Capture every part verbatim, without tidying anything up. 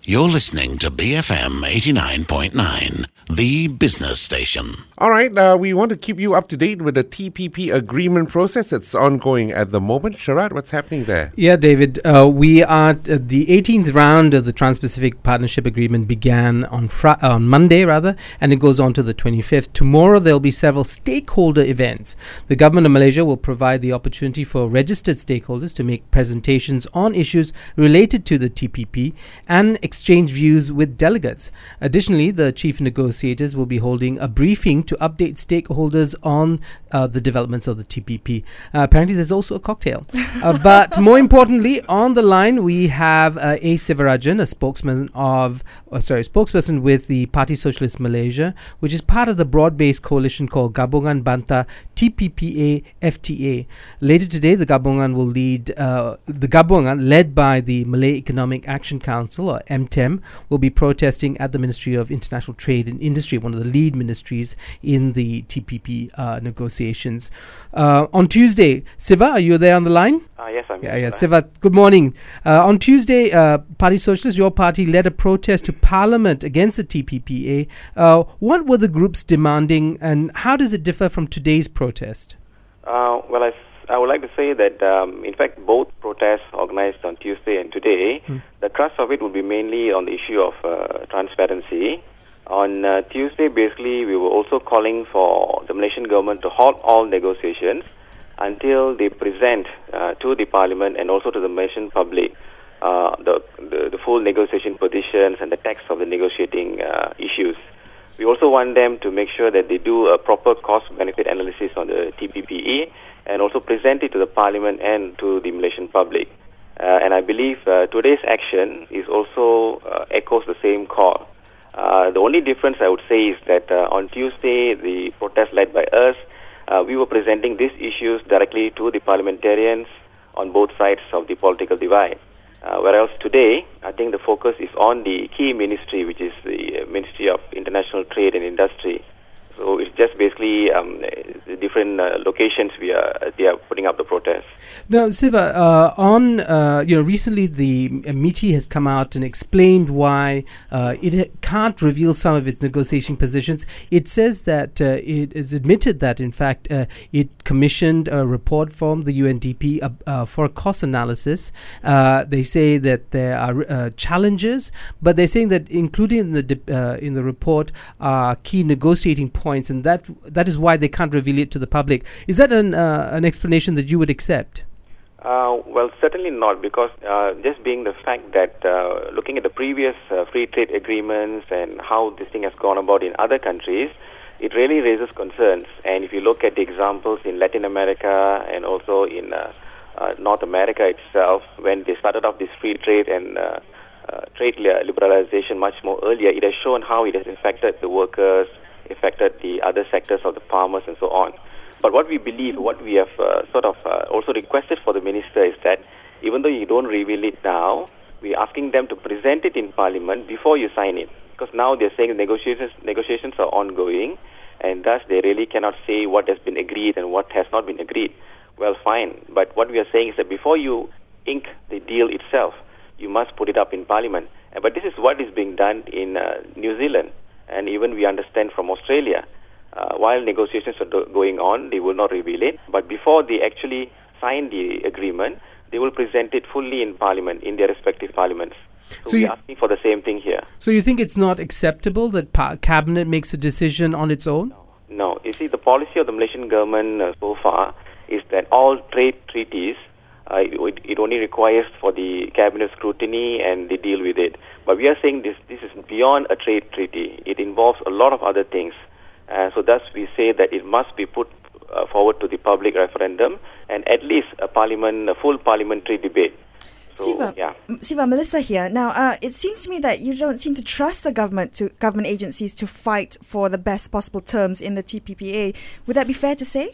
You're listening to B F M eighty-nine point nine, the business station. All right, uh, we want to keep you up to date with the T P P agreement process that's ongoing at the moment. Sharad, what's happening there? Yeah, David, uh, we are uh, the eighteenth round of the Trans-Pacific Partnership Agreement began on fr- on Monday, rather, and it goes on to the twenty-fifth. Tomorrow, there'll be several stakeholder events. The government of Malaysia will provide the opportunity for registered stakeholders to make presentations on issues related to the T P P and exchange views with delegates. Additionally, the chief negotiators will be holding a briefing to update stakeholders on uh, the developments of the T P P. Uh, apparently, there's also a cocktail. uh, but more importantly, on the line, we have uh, A. Sivarajan, a spokesman of, oh, sorry, spokesperson with the Party Socialist Malaysia, which is part of the broad-based coalition called Gabungan Bantah T P P A F T A. Later today, the Gabungan will lead, uh, the Gabungan, led by the Malay Economic Action Council, or M T E M, will be protesting at the Ministry of International Trade and Industry, one of the lead ministries in the T P P uh, negotiations. Uh, on Tuesday, Siva, are you there on the line? Uh, yes, I'm Yeah, here. yeah. Siva, good morning. Uh, on Tuesday, uh, Party Socialist, your party, led a protest to Parliament against the T P P A. Uh, what were the groups demanding, and how does it differ from today's protest? Uh, well, I, I would like to say that, um, in fact, both protests organized on Tuesday and today, hmm. the crux of it will be mainly on the issue of uh, transparency. On uh, Tuesday, basically, we were also calling for the Malaysian government to halt all negotiations until they present uh, to the Parliament and also to the Malaysian public uh, the, the the full negotiation positions and the text of the negotiating uh, issues. We also want them to make sure that they do a proper cost-benefit analysis on the T P P E and also present it to the Parliament and to the Malaysian public. Uh, and I believe uh, today's action is also uh, echoes the same call. Uh, the only difference I would say is that uh, on Tuesday, the protest led by us, uh, we were presenting these issues directly to the parliamentarians on both sides of the political divide. Uh, whereas today, I think the focus is on the key ministry, which is the Ministry of International Trade and Industry. So it's just basically um, the different uh, locations we are they are putting up the protest. Now, Siva, uh, on uh, you know, recently the uh, M I T I has come out and explained why uh, it ha- can't reveal some of its negotiation positions. It says that uh, it is admitted that, in fact, uh, it commissioned a report from the U N D P uh, uh, for a cost analysis. Uh, they say that there are uh, challenges, but they're saying that included in the dip, uh, in the report are key negotiating points. Points, and that that is why they can't reveal it to the public. Is that an uh, an explanation that you would accept? Uh, well, certainly not, because uh, just being the fact that uh, looking at the previous uh, free trade agreements and how this thing has gone about in other countries, it really raises concerns. And if you look at the examples in Latin America and also in uh, uh, North America itself, when they started off this free trade and uh, uh, trade liberalization much more earlier, it has shown how it has affected the workers, affected the other sectors of the farmers and so on. But what we believe, what we have uh, sort of uh, also requested for the minister is that even though you don't reveal it now, we're asking them to present it in Parliament before you sign it. Because now they're saying negotiations negotiations are ongoing, and thus they really cannot say what has been agreed and what has not been agreed. Well, fine. But what we are saying is that before you ink the deal itself, you must put it up in Parliament. Uh, but this is what is being done in uh, New Zealand. And even we understand from Australia, uh, while negotiations are do- going on, they will not reveal it. But before they actually sign the agreement, they will present it fully in Parliament, in their respective parliaments. So, so we're you, asking for the same thing here. So you think it's not acceptable that pa- Cabinet makes a decision on its own? No. no. You see, the policy of the Malaysian government uh, so far is that all trade treaties, Uh, it, it only requires for the cabinet scrutiny and they deal with it. But we are saying this this is beyond a trade treaty. It involves a lot of other things. Uh, so thus we say that it must be put uh, forward to the public referendum and at least a parliament, a full parliamentary debate. So, Siva, yeah. Siva, Melissa here. Now, uh, it seems to me that you don't seem to trust the government to government agencies to fight for the best possible terms in the T P P A. Would that be fair to say?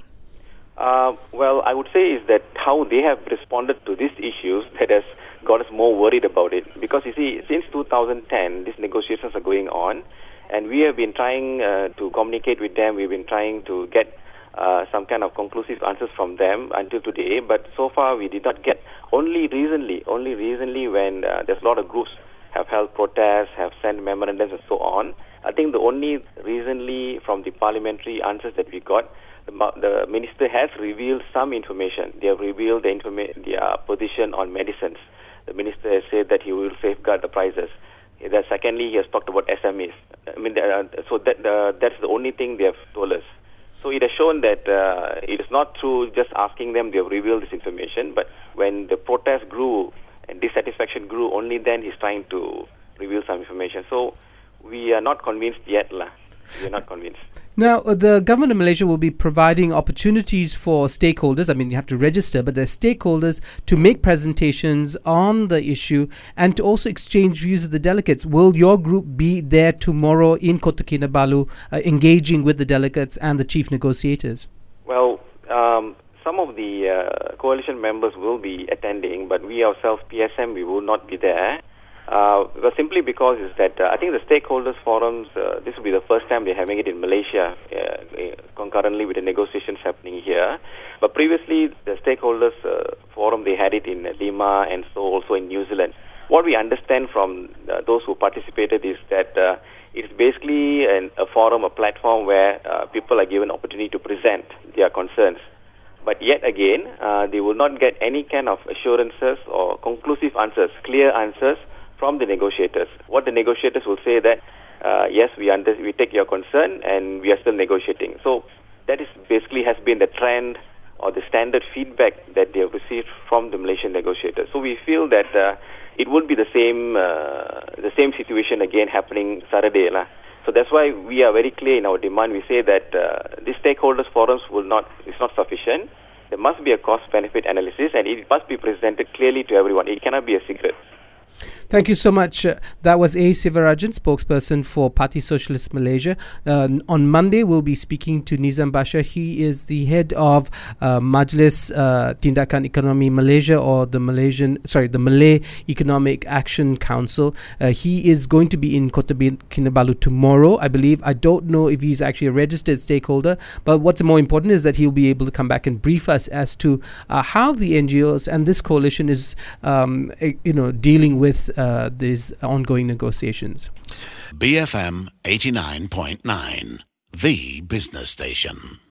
Uh, well, I would say is that how they have responded to these issues that has got us more worried about it. Because you see, since two thousand ten, these negotiations are going on, and we have been trying uh, to communicate with them. We've been trying to get uh, some kind of conclusive answers from them until today. But so far, we did not get. Only recently, only recently, when uh, there's a lot of groups have held protests, have sent memorandums and so on. I think the only recently from the parliamentary answers that we got, the, the minister has revealed some information. They have revealed the informa- their position on medicines. The minister has said that he will safeguard the prices. Then secondly, he has talked about S M Es. I mean, uh, so that uh, that's the only thing they have told us. So it has shown that uh, it is not through just asking them they have revealed this information, but when the protest grew and dissatisfaction grew, only then he's trying to reveal some information. So we are not convinced yet, lah. We are not convinced. Now, uh, the government of Malaysia will be providing opportunities for stakeholders. I mean, you have to register, but there's stakeholders to make presentations on the issue and to also exchange views with the delegates. Will your group be there tomorrow in Kota Kinabalu, uh, engaging with the delegates and the chief negotiators? Well, um, some of the uh, coalition members will be attending, but we ourselves, P S M, we will not be there. Uh, well, simply because is that uh, I think the stakeholders forums, uh, this will be the first time they're having it in Malaysia, uh, concurrently with the negotiations happening here. But previously, the stakeholders uh, forum, they had it in Lima and so also in New Zealand. What we understand from uh, those who participated is that uh, it's basically an, a forum, a platform where uh, people are given opportunity to present their concerns. But yet again, uh, they will not get any kind of assurances or conclusive answers, clear answers from the negotiators. What the negotiators will say that, uh, yes, we under- we take your concern and we are still negotiating. So that is basically has been the trend or the standard feedback that they have received from the Malaysian negotiators. So we feel that uh, it would be the same uh, the same situation again happening Saturday, lah. So that's why we are very clear in our demand. We say that uh, these stakeholders forums will not is not sufficient. There must be a cost-benefit analysis, and it must be presented clearly to everyone. It cannot be a secret. Thank you so much. Uh, that was A. Sivarajan, spokesperson for Parti Socialist Malaysia. Uh, on Monday, we'll be speaking to Nizam Basha. He is the head of uh, Majlis uh, Tindakan Ekonomi Malaysia, or the Malaysian, sorry, the Malay Economic Action Council. Uh, he is going to be in Kota Kinabalu tomorrow, I believe. I don't know if he's actually a registered stakeholder, but what's more important is that he'll be able to come back and brief us as to uh, how the N G Os and this coalition is, um, you know, dealing with Uh, these ongoing negotiations. B F M eighty-nine point nine, the business station.